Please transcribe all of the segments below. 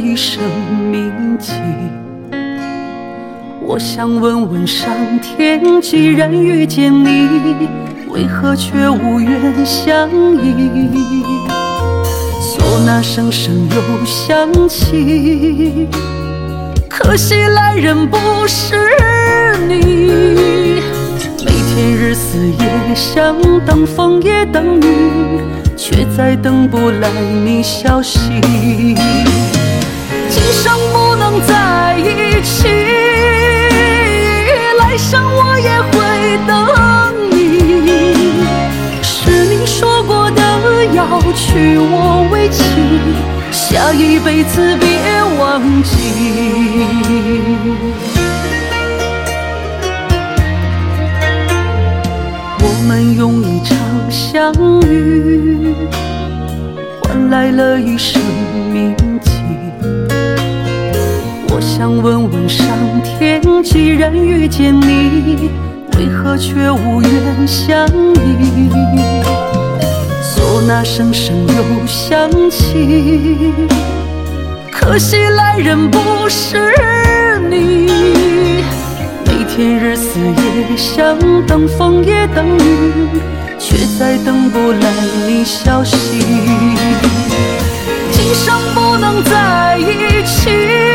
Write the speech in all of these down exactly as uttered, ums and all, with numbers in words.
一生铭记。我想问问上天，既然遇见你，为何却无缘相依？唢呐声声又响起，可惜来人不是你。每天日思夜想，等风也等雨，却再等不来你消息。今生不能在一起，来生我也会等你。是你说过的要娶我为妻，下一辈子别忘记。我们用一场相遇，换来了一生铭记。我想问问上天，既然遇见你，为何却无缘相依？唢呐声声又响起，可惜来人不是你。每天日思夜想，等风也等雨，却再等不来你消息。今生不能在一起，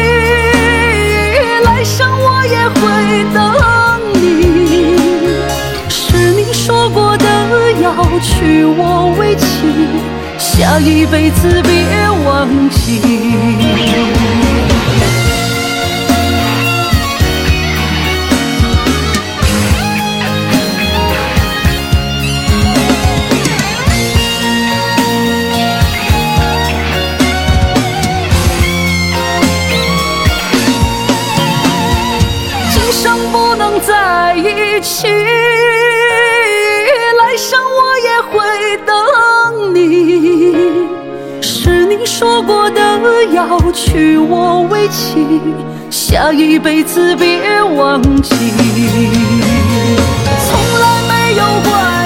来生我也会等你。是你说过的要娶我为妻，下一辈子别忘记。不能在一起，来生我也会等你。是你说过的要娶我为妻，下一辈子别忘记。从来没有关